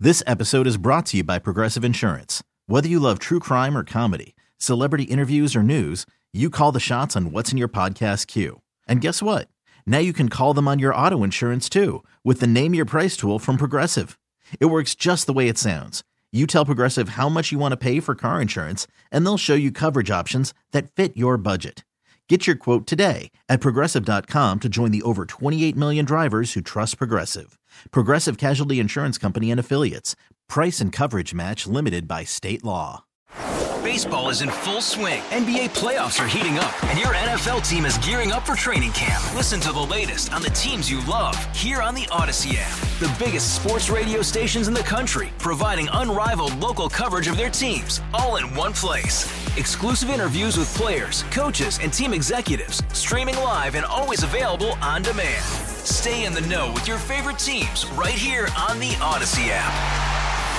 This episode is brought to you by Progressive Insurance. Whether you love true crime or comedy, celebrity interviews or news, you call the shots on what's in your podcast queue. And guess what? Now you can call them on your auto insurance too with the Name Your Price tool from Progressive. It works just the way it sounds. You tell Progressive how much you want to pay for car insurance, and they'll show you coverage options that fit your budget. Get your quote today at Progressive.com to join the over 28 million drivers who trust Progressive. Progressive Casualty Insurance Company and Affiliates. Price and coverage match limited by state law. Baseball is in full swing. NBA playoffs are heating up, and your NFL team is gearing up for training camp. Listen to the latest on the teams you love here on the Odyssey app. The biggest sports radio stations in the country, providing unrivaled local coverage of their teams, all in one place. Exclusive interviews with players, coaches, and team executives, streaming live and always available on demand. Stay in the know with your favorite teams right here on the Odyssey app.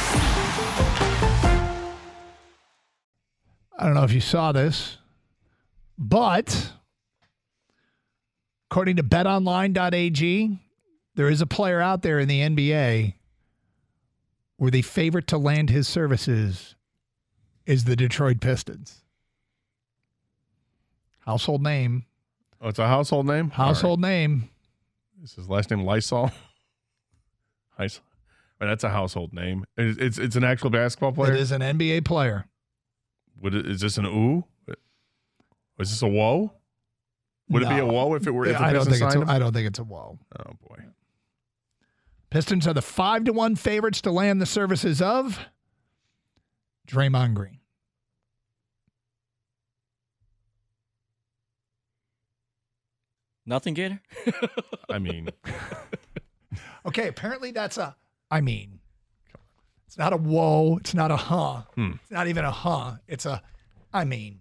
I don't know if you saw this, but according to betonline.ag, there is a player out there in the NBA where the favorite to land his services is the Detroit Pistons. Household name. Oh, it's a household name? Household name. Is his last name Lysol? That's a household name. It's an actual basketball player? It is an NBA player. Is this an ooh? Is this a whoa? Would it be a whoa if it were? If the Pistons signed him? I don't think it's a whoa. Oh boy! Pistons are the 5-1 favorites to land the services of Draymond Green. Nothing, Gator? I mean, okay. Apparently, that's a. I mean. It's not a whoa. It's not a huh. It's not even a huh. It's a, I mean.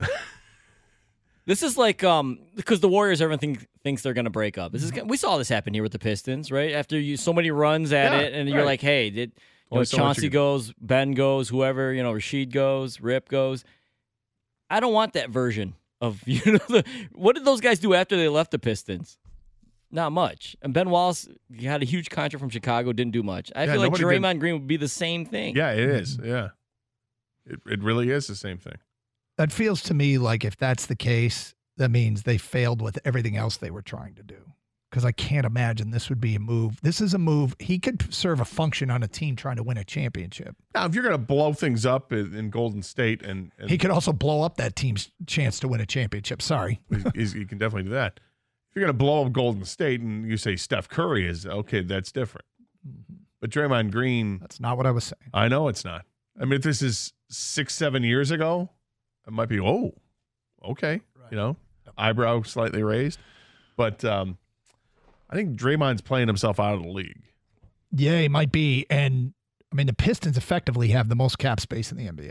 This is like, because the Warriors, everything thinks they're going to break up. We saw this happen here with the Pistons, right? After so many runs at it, and you're like, hey, Chauncey goes, Ben goes, whoever, Rashid goes, Rip goes. I don't want that version of, what did those guys do after they left the Pistons? Not much. And Ben Wallace had a huge contract from Chicago, didn't do much. I feel like Draymond Green would be the same thing. Yeah, it is. Yeah. It really is the same thing. That feels to me like if that's the case, that means they failed with everything else they were trying to do. Because I can't imagine this would be a move. This is a move. He could serve a function on a team trying to win a championship. Now, if you're going to blow things up in Golden State and he could also blow up that team's chance to win a championship. Sorry. He can definitely do that. If you're going to blow up Golden State and you say Steph Curry is, okay, that's different. But Draymond Green. That's not what I was saying. I know it's not. I mean, if this is 6-7 years ago, it might be, okay. Right. Eyebrow slightly raised. But I think Draymond's playing himself out of the league. Yeah, he might be. And, I mean, the Pistons effectively have the most cap space in the NBA.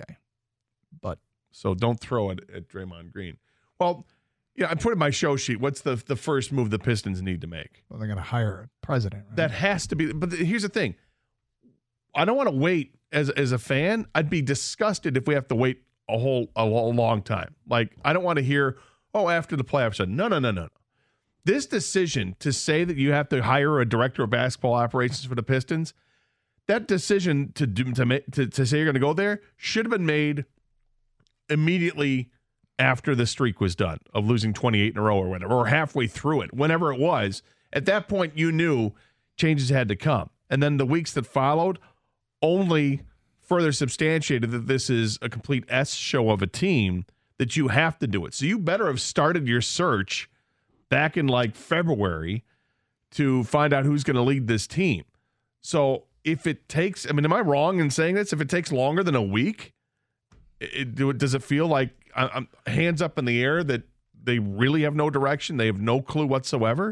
So don't throw it at Draymond Green. Well, I put in my show sheet, what's the first move the Pistons need to make? Well, they're going to hire a president. Right? That has to be. But here's the thing. I don't want to wait as a fan. I'd be disgusted if we have to wait a long time. Like, I don't want to hear, after the playoffs. No. This decision to say that you have to hire a director of basketball operations for the Pistons, that decision to say you're going to go there should have been made immediately after the streak was done of losing 28 in a row or whatever, or halfway through it, whenever it was. At that point, you knew changes had to come. And then the weeks that followed only further substantiated that this is a complete S show of a team, that you have to do it. So you better have started your search back in February to find out who's going to lead this team. So if it takes, am I wrong in saying this? If it takes longer than a week, does it feel like I'm hands up in the air that they really have no direction? They have no clue whatsoever?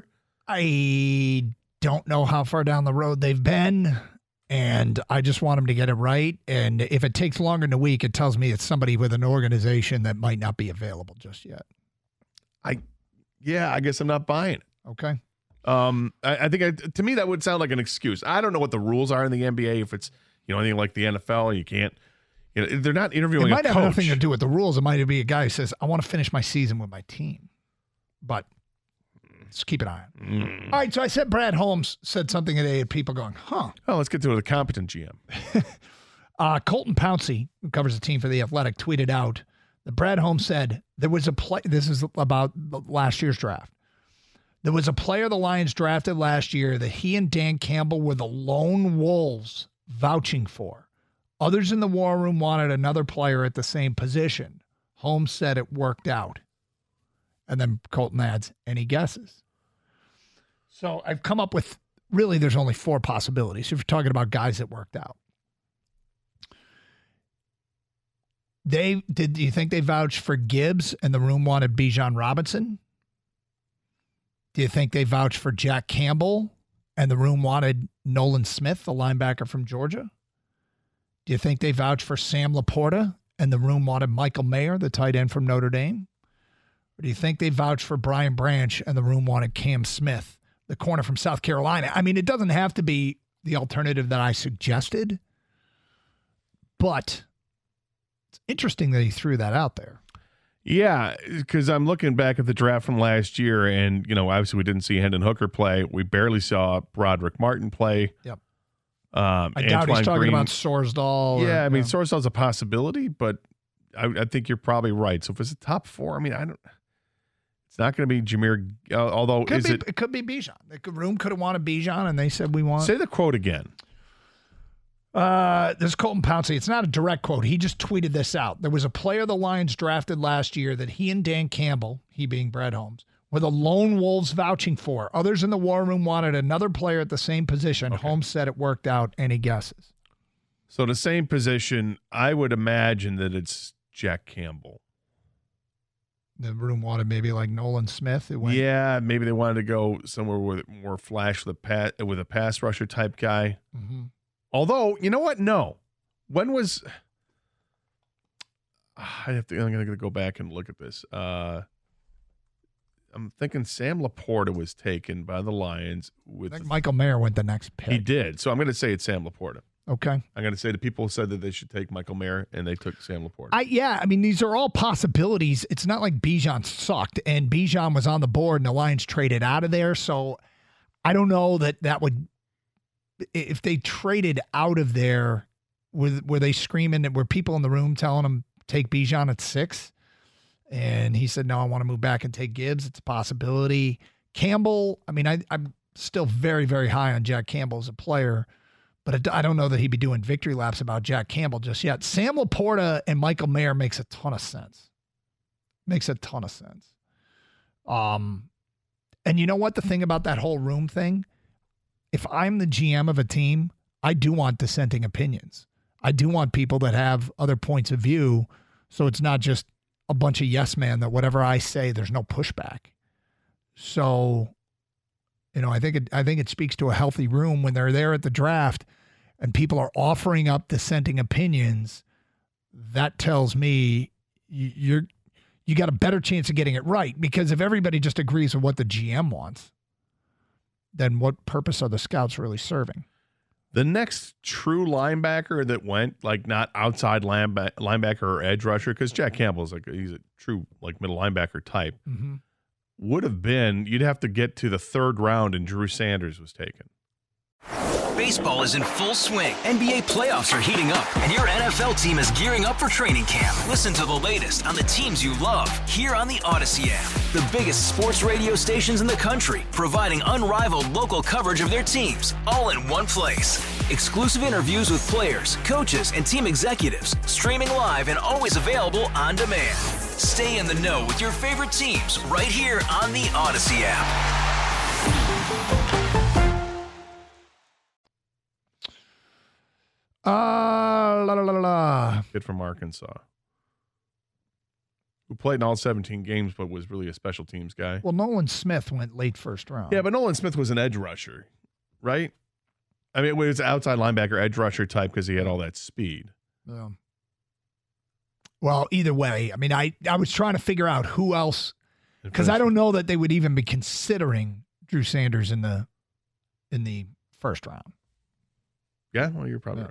I don't know how far down the road they've been, and I just want them to get it right. And if it takes longer than a week, it tells me it's somebody with an organization that might not be available just yet. I guess I'm not buying it. Okay. I think to me that would sound like an excuse. I don't know what the rules are in the NBA. If it's anything like the NFL, you can't. They're not interviewing. It might have nothing to do with the rules. It might be a guy who says, "I want to finish my season with my team," but Let's keep an eye on. All right, so I said Brad Holmes said something today, and people going, huh. Oh, let's get to the competent GM. Colton Pouncey, who covers the team for The Athletic, tweeted out that Brad Holmes said there was a play. This is about last year's draft. There was a player the Lions drafted last year that he and Dan Campbell were the lone wolves vouching for. Others in the war room wanted another player at the same position. Holmes said it worked out. And then Colton adds, any guesses? So I've come up with, really, there's only 4 possibilities if you're talking about guys that worked out. Do you think they vouched for Gibbs and the room wanted Bijan Robinson? Do you think they vouched for Jack Campbell and the room wanted Nolan Smith, the linebacker from Georgia? Do you think they vouched for Sam Laporta and the room wanted Michael Mayer, the tight end from Notre Dame? Or do you think they vouched for Brian Branch and the room wanted Cam Smith, the corner from South Carolina? I mean, it doesn't have to be the alternative that I suggested, but it's interesting that he threw that out there. Yeah, because I'm looking back at the draft from last year, and, obviously we didn't see Hendon Hooker play. We barely saw Broderick Martin play. Yep. I doubt he's talking about Sorsdal. Yeah, I mean, Sorsdal's a possibility, but I think you're probably right. So if it's a top 4, I mean, it's not going to be Jameer, although it could be Bijan. The room could have wanted Bijan, and they said we want. Say the quote again. This is Colton Pouncey. It's not a direct quote. He just tweeted this out. There was a player the Lions drafted last year that he and Dan Campbell, he being Brad Holmes, were the lone wolves vouching for. Others in the war room wanted another player at the same position. Okay. Holmes said it worked out. Any guesses? So the same position, I would imagine that it's Jack Campbell. The room wanted maybe like Nolan Smith. Yeah, maybe they wanted to go somewhere with more flash with a pass rusher type guy. Mm-hmm. Although, you know what? No. When was I'm going to go back and look at this. I'm thinking Sam Laporta was taken by the Lions with I think Michael Mayer went the next pick. He did. So I'm going to say it's Sam Laporta. Okay. I'm going to say the people said that they should take Michael Mayer, and they took Sam Laporta. I mean, these are all possibilities. It's not like Bijan sucked, and Bijan was on the board, and the Lions traded out of there. So I don't know that would – if they traded out of there, were they screaming – were people in the room telling him take Bijan at 6? And he said, no, I want to move back and take Gibbs. It's a possibility. Campbell, I mean, I'm still very, very high on Jack Campbell as a player, but I don't know that he'd be doing victory laps about Jack Campbell just yet. Sam Laporta and Michael Mayer makes a ton of sense. And you know what? The thing about that whole room thing, if I'm the GM of a team, I do want dissenting opinions. I do want people that have other points of view, so it's not just a bunch of yes men that whatever I say, there's no pushback. So, I think it speaks to a healthy room when they're there at the draft and people are offering up dissenting opinions. That tells me you got a better chance of getting it right, because if everybody just agrees with what the GM wants, then what purpose are the scouts really serving? The next true linebacker that went, like, not outside linebacker or edge rusher, because Jack Campbell's he's a true middle linebacker type, would have been, you'd have to get to the 3rd round, and Drew Sanders was taken. Baseball is in full swing. NBA playoffs are heating up, and your NFL team is gearing up for training camp. Listen to the latest on the teams you love here on the Odyssey app. The biggest sports radio stations in the country, providing unrivaled local coverage of their teams, all in one place. Exclusive interviews with players, coaches, and team executives, streaming live and always available on demand. Stay in the know with your favorite teams right here on the Odyssey app. Kid from Arkansas, who played in all 17 games, but was really a special teams guy. Well, Nolan Smith went late 1st round. Yeah, but Nolan Smith was an edge rusher, right? I mean, it was outside linebacker, edge rusher type, because he had all that speed. Yeah. Well, either way, I mean, I was trying to figure out who else, because I don't know that they would even be considering Drew Sanders in the 1st round. Yeah, well, you're probably right.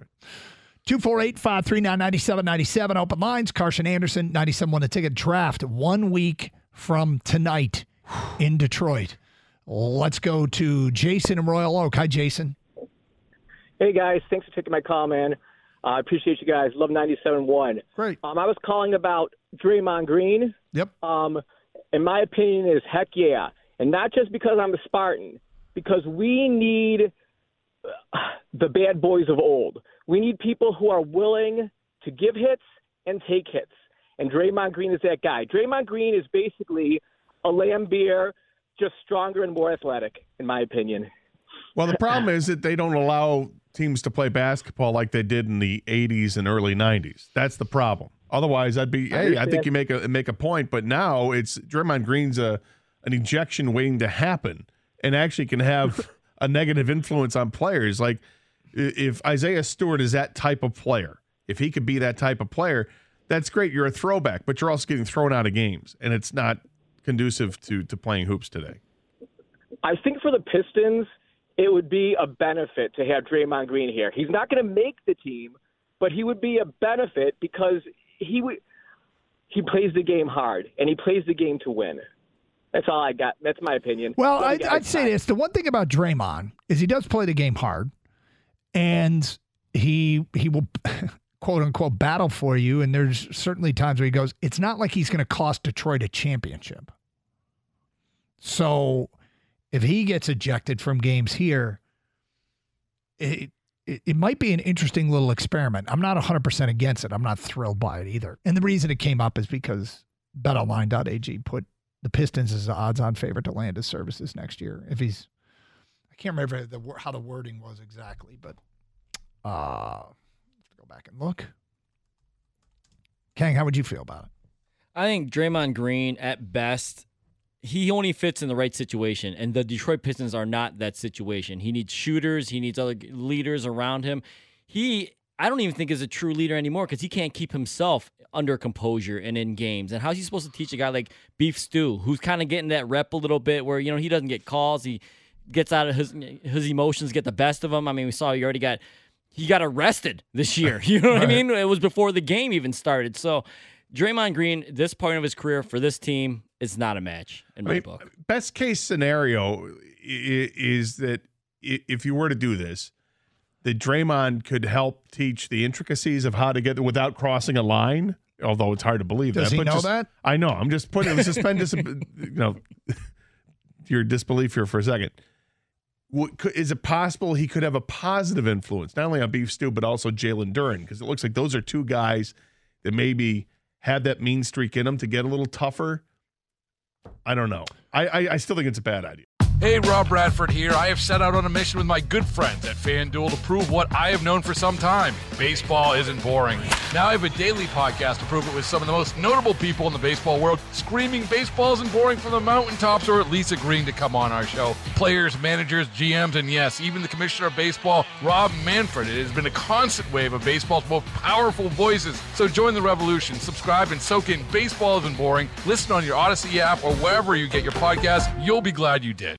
248-539-9797. Open lines. Carson Anderson, 97 won the ticket. Draft 1 week from tonight in Detroit. Let's go to Jason in Royal Oak. Hi, Jason. Hey, guys. Thanks for taking my call, man. I appreciate you guys. Love 97.1. Great. I was calling about Draymond Green. Yep. And my opinion is heck yeah. And not just because I'm a Spartan, because we need the bad boys of old. We need people who are willing to give hits and take hits. And Draymond Green is that guy. Draymond Green is basically a Lambeer, just stronger and more athletic, in my opinion. Well, the problem is that they don't allow teams to play basketball like they did in the 80s and early 90s. That's the problem. Otherwise, I think you make a point, but now it's Draymond Green's an ejection waiting to happen and actually can have a negative influence on players. Like if Isaiah Stewart is that type of player, if he could be that type of player, that's great. You're a throwback, but you're also getting thrown out of games, and it's not conducive to playing hoops today. I think for the Pistons, it would be a benefit to have Draymond Green here. He's not going to make the team, but he would be a benefit because he plays the game hard, and he plays the game to win. That's all I got. That's my opinion. Well, I'd say this. The one thing about Draymond is he does play the game hard, and he will, quote unquote, battle for you. And there's certainly times where he goes, it's not like he's going to cost Detroit a championship. So if he gets ejected from games here, it might be an interesting little experiment. I'm not 100% against it. I'm not thrilled by it either. And the reason it came up is because BetOnline.ag put the Pistons as the odds-on favorite to land his services next year. I can't remember how the wording was exactly, but let's go back and look. Kang, how would you feel about it? I think Draymond Green, at best, he only fits in the right situation, and the Detroit Pistons are not that situation. He needs shooters. He needs other leaders around him. I don't even think is a true leader anymore because he can't keep himself under composure and in games. And how's he supposed to teach a guy like Beef Stew, who's kind of getting that rep a little bit where, he doesn't get calls. He gets out of his emotions, get the best of him. I mean, we saw he got arrested this year. You know what I mean? It was before the game even started. So Draymond Green, this point of his career for this team, is not a match in my book. Best case scenario is that if you were to do this, that Draymond could help teach the intricacies of how to get there without crossing a line, although it's hard to believe Does that. Does he know that? I know. I'm just putting suspend your disbelief here for a second. Is it possible he could have a positive influence, not only on Beef Stew, but also Jalen Duren? Because it looks like those are two guys that maybe have that mean streak in them to get a little tougher. I don't know. I still think it's a bad idea. Hey, Rob Bradford here. I have set out on a mission with my good friends at FanDuel to prove what I have known for some time. Baseball isn't boring. Now I have a daily podcast to prove it with some of the most notable people in the baseball world, screaming baseball isn't boring from the mountaintops, or at least agreeing to come on our show. Players, managers, GMs, and yes, even the commissioner of baseball, Rob Manfred. It has been a constant wave of baseball's most powerful voices. So join the revolution. Subscribe and soak in Baseball Isn't Boring. Listen on your Odyssey app or wherever you get your podcasts. You'll be glad you did.